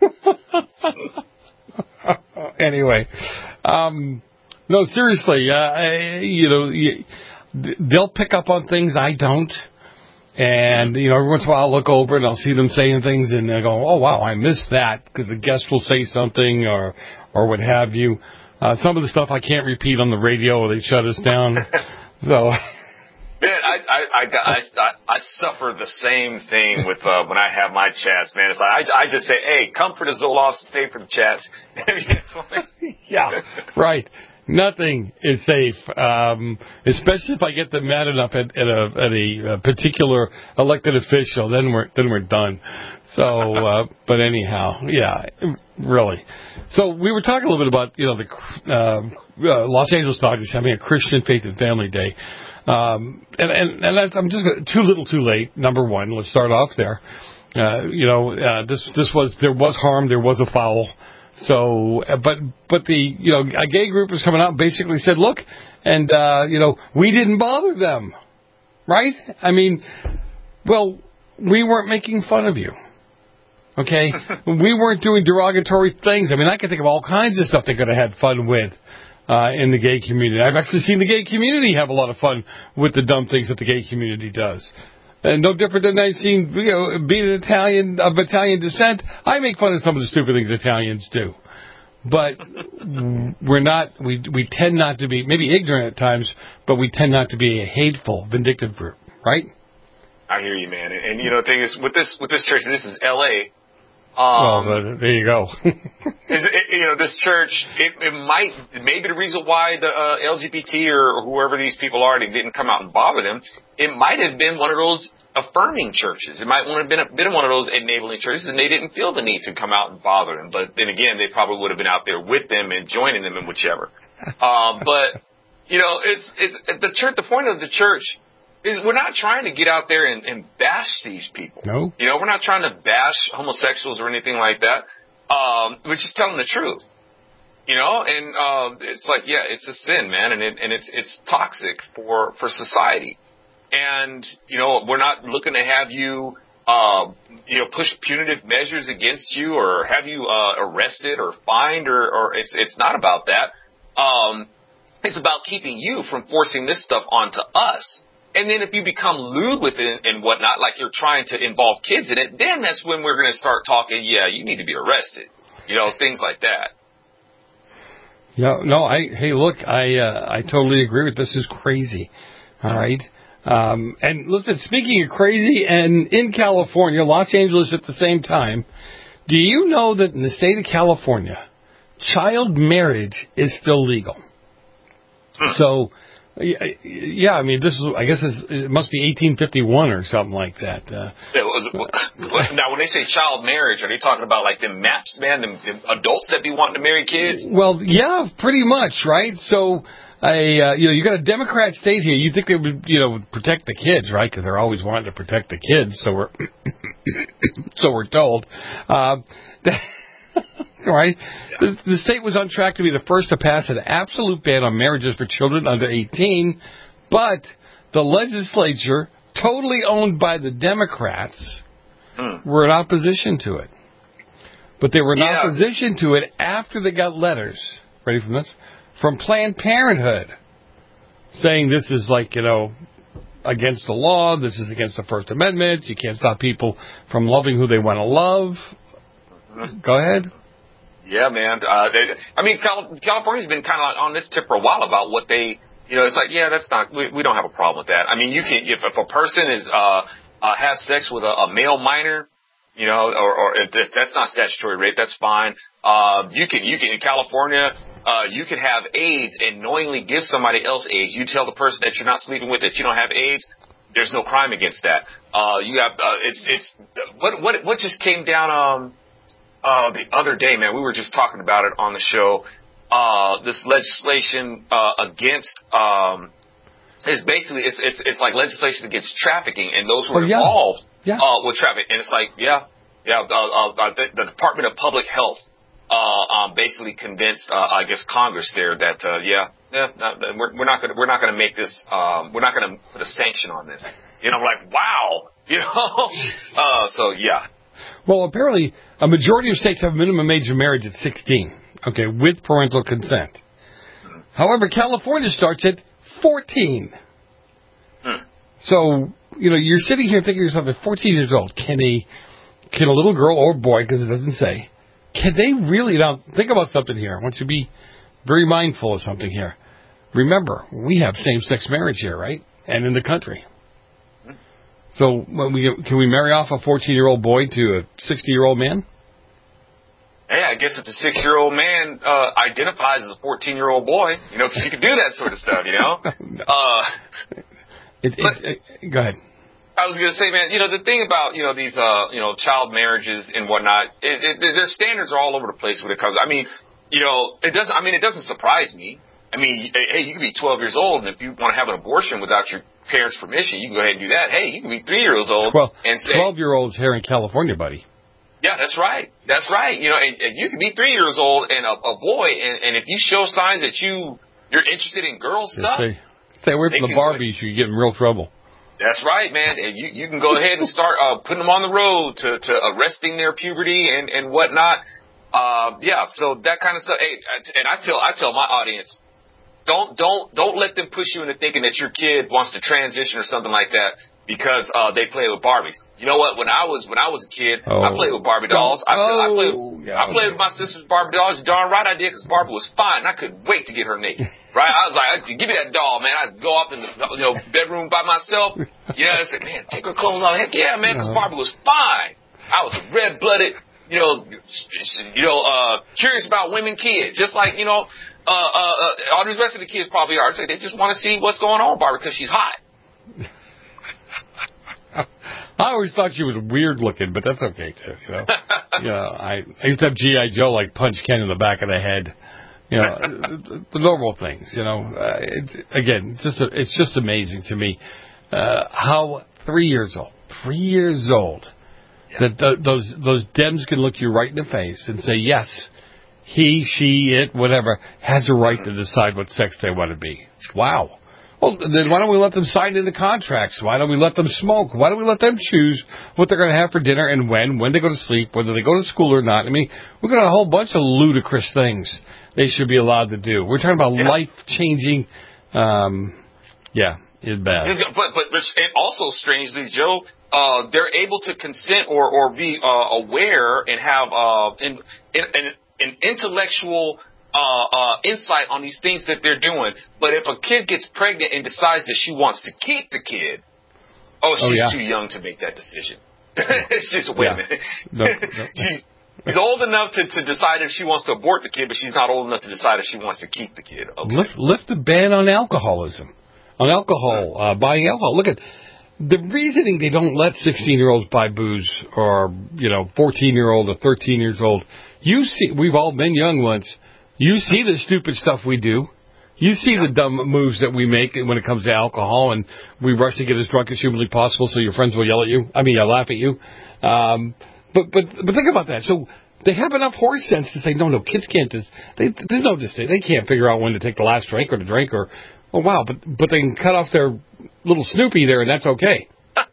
anyway, um, no, seriously, uh, I, you know, you, they'll pick up on things I don't. And, you know, every once in a while I'll look over and I'll see them saying things and I go, oh, wow, I missed that because the guest will say something or, or what have you. Uh, some of the stuff I can't repeat on the radio or they shut us down. So. Man, I, I, I, I, I suffer the same thing with, uh, when I have my chats, man. It's like, I, I just say, hey, come for the Zoloft, stay for the chats. It's like, yeah, right. Nothing is safe, um, especially if I get them mad enough at, at, a, at a, a particular elected official. Then we're then we're done. So, uh, but anyhow, yeah, really. So we were talking a little bit about you know the uh, uh, Los Angeles Dodgers having a Christian Faith and Family Day, um, and and, and that's, I'm just gonna, too little, too late. Number one, let's start off there. Uh, you know, uh, this this was there was harm, there was a foul. So, but but the you know a gay group was coming out and basically said, look, and uh, you know we didn't bother them, right? I mean, well, we weren't making fun of you, okay? We weren't doing derogatory things. I mean, I can think of all kinds of stuff they could have had fun with uh, in the gay community. I've actually seen the gay community have a lot of fun with the dumb things that the gay community does. And no different than I've seen, you know, being an Italian, of Italian descent, I make fun of some of the stupid things Italians do. But we're not, we we tend not to be, maybe ignorant at times, but we tend not to be a hateful, vindictive group, right? I hear you, man. And, and you know, the thing is, with this, with this church, this is L A, Um, well, there you go. is it, you know, this church, it, it might, maybe the reason why the uh, L G B T or whoever these people are, they didn't come out and bother them, it might have been one of those affirming churches. It might have been, been one of those enabling churches, and they didn't feel the need to come out and bother them. But then again, they probably would have been out there with them and joining them in whichever. Um, but, you know, it's, it's, the church, the point of the church is we're not trying to get out there and, and bash these people. No. You know, we're not trying to bash homosexuals or anything like that. Um, we're just telling the truth. You know, and uh, it's like, yeah, it's a sin, man, and it, and it's it's toxic for, for society. And, you know, we're not looking to have you, uh, you know, push punitive measures against you or have you uh, arrested or fined, or, or it's it's not about that. Um, it's about keeping you from forcing this stuff onto us. And then if you become lewd with it and whatnot, like you're trying to involve kids in it, then that's when we're going to start talking, yeah, you need to be arrested. You know, things like that. Yeah, no, I, hey, look, I, uh, I totally agree with this. This is crazy. All right. Um, and listen, speaking of crazy, and in California, Los Angeles at the same time, do you know that in the state of California, child marriage is still legal? So, yeah, I mean, this is, I guess it's, it must be eighteen fifty-one or something like that. Uh, it was, now, when they say child marriage, are they talking about like them maps, man, them, them adults that be wanting to marry kids? Well, yeah, pretty much, right? So, I, uh, you know, you got a Democrat state here. You think they would, you know, protect the kids, right? Because they're always wanting to protect the kids. So we're, so we're told. Uh, Right? Yeah. The, the state was on track to be the first to pass an absolute ban on marriages for children under eighteen, but the legislature, totally owned by the Democrats, hmm. were in opposition to it. But they were in yeah. opposition to it after they got letters, ready for this, from Planned Parenthood, saying this is like, you know, against the law, this is against the First Amendment, you can't stop people from loving who they want to love. Go ahead. Yeah, man. Uh, they, I mean, Cal- California's been kind of on this tip for a while about what they, you know, it's like, yeah, that's not, we, we don't have a problem with that. I mean, you can, if, if a person is, uh, uh, has sex with a, a male minor, you know, or, or if that's not statutory rape, that's fine. Uh, you can, you can, in California, uh, you can have AIDS and knowingly give somebody else AIDS. You tell the person that you're not sleeping with that you don't have AIDS. There's no crime against that. Uh, you have, uh, it's, it's, what, what, what just came down, um, Uh, the other day, man, we were just talking about it on the show. Uh, this legislation, uh, against, um, is basically, it's, it's, it's like legislation against trafficking and those who are oh, yeah. involved, yeah. uh, with trafficking. And it's like, yeah, yeah, uh, uh, the, the Department of Public Health, uh, um, basically convinced, uh, I guess Congress there that, uh, yeah, yeah, we're, we're not gonna, we're not gonna make this, um, we're not gonna put a sanction on this. You know, like, wow. You know? Uh, so, yeah. Well, apparently, a majority of states have a minimum age of marriage at sixteen, okay, with parental consent. However, California starts at fourteen. Hmm. So, you know, you're sitting here thinking to yourself, at fourteen years old, can a, can a little girl or boy, because it doesn't say, can they really, now, think about something here. I want you to be very mindful of something here. Remember, we have same-sex marriage here, right? And in the country. So, when we can we marry off a fourteen-year-old boy to a sixty-year-old man? Hey, I guess if the six-year-old man uh, identifies as a fourteen-year-old boy, you know, because you can do that sort of stuff, you know? uh, it, it, but, it, go ahead. I was going to say, man, you know, the thing about, you know, these, uh, you know, child marriages and whatnot, it, it, their standards are all over the place when it comes. I mean, you know, it doesn't, I mean, it doesn't surprise me. I mean, hey, you can be twelve years old, and if you want to have an abortion without your parents' permission, you can go ahead and do that. Hey, you can be three years old well, and say... twelve-year-olds here in California, buddy. Yeah, that's right. That's right. You know, and, and you can be three years old and a, a boy, and, and if you show signs that you, you're interested in girl stuff... Stay, stay away from the Barbies, you get in real trouble. That's right, man. And you, you can go ahead and start uh, putting them on the road to, to arresting their puberty and, and whatnot. Uh, yeah, so that kind of stuff. Hey, and I tell I tell my audience, Don't don't don't let them push you into thinking that your kid wants to transition or something like that because uh, they play with Barbies. You know what? When I was when I was a kid, oh. I played with Barbie dolls. I, oh, I played yeah, I played with my sister's Barbie dolls. You're darn right I did, because Barbie was fine. I couldn't wait to get her naked. Right? I was like, give me that doll, man. I'd go up in the you know bedroom by myself. You know, I said, man, take her clothes off. Heck yeah, man, because Barbie was fine. I was a red blooded. You know, you know, uh, curious about women, kids, just like you know, uh, uh, uh, all these rest of the kids probably are. So they just want to see what's going on, Barbara, because she's hot. I always thought she was weird looking, but that's okay too. You know, you know, I, I used to have G I Joe like punch Ken in the back of the head. You know, the, the normal things. You know, uh, it, again, it's just a, it's just amazing to me uh, how three years old, three years old. That th- those those Dems can look you right in the face and say, yes, he, she, it, whatever, has a right to decide what sex they want to be. Wow. Well, then why don't we let them sign into contracts? Why don't we let them smoke? Why don't we let them choose what they're going to have for dinner and when, when they go to sleep, whether they go to school or not? I mean, we've got a whole bunch of ludicrous things they should be allowed to do. We're talking about yeah. life-changing, um, yeah, it's bad. But, but, but and also, strangely, Joe, Uh, they're able to consent or, or be uh, aware and have uh, in, in, in, an intellectual uh, uh, insight on these things that they're doing. But if a kid gets pregnant and decides that she wants to keep the kid, oh, she's oh, yeah. too young to make that decision. She's wait yeah. a minute. No, no. she's, she's old enough to, to decide if she wants to abort the kid, but she's not old enough to decide if she wants to keep the kid. Okay. Lift, lift the ban on alcoholism, on alcohol, uh, buying alcohol. Look at the reasoning they don't let sixteen-year-olds buy booze or, you know, fourteen-year-old or thirteen years old. You see, we've all been young once. You see the stupid stuff we do. You see the dumb moves that we make when it comes to alcohol, and we rush to get as drunk as humanly possible so your friends will yell at you. I mean, uh, laugh at you. Um, but, but, but think about that. So they have enough horse sense to say, no, no, kids can't. Dis- they, there's no distinction. They can't figure out when to take the last drink or to drink or, oh, wow, but, but they can cut off their little Snoopy there, and that's okay.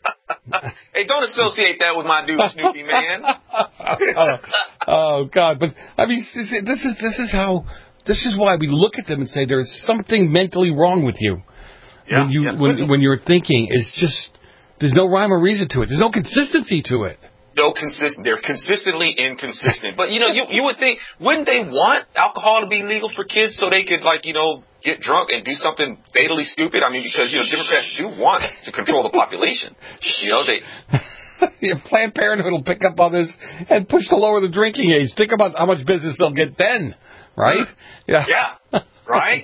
Hey, don't associate that with my dude Snoopy, man. oh, oh, God. But, I mean, this is this is how, this is why we look at them and say there's something mentally wrong with you. Yeah, when, you yeah. when, when you're thinking, it's just, there's no rhyme or reason to it. There's no consistency to it. No consistent. They're consistently inconsistent. But, you know, you you would think, wouldn't they want alcohol to be legal for kids so they could, like, you know, get drunk and do something fatally stupid? I mean, because, you know, Democrats do want to control the population. You know, they... Yeah, Planned Parenthood will pick up on this and push to lower the drinking age. Think about how much business they'll get then, right? Yeah. Yeah, right?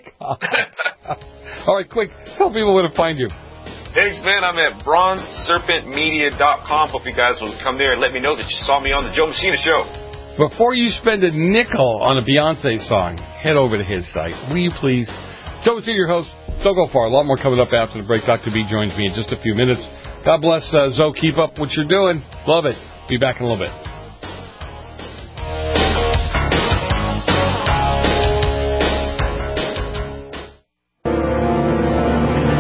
All right, quick, tell people where to find you. Thanks, man. I'm at bronze serpent media dot com. Hope you guys will come there and let me know that you saw me on the Joe Machina Show. Before you spend a nickel on a Beyonce song, head over to his site. Will you please? Joe Machina, your host. Don't go far. A lot more coming up after the break. Doctor B joins me in just a few minutes. God bless, uh, Zoe. Keep up what you're doing. Love it. Be back in a little bit.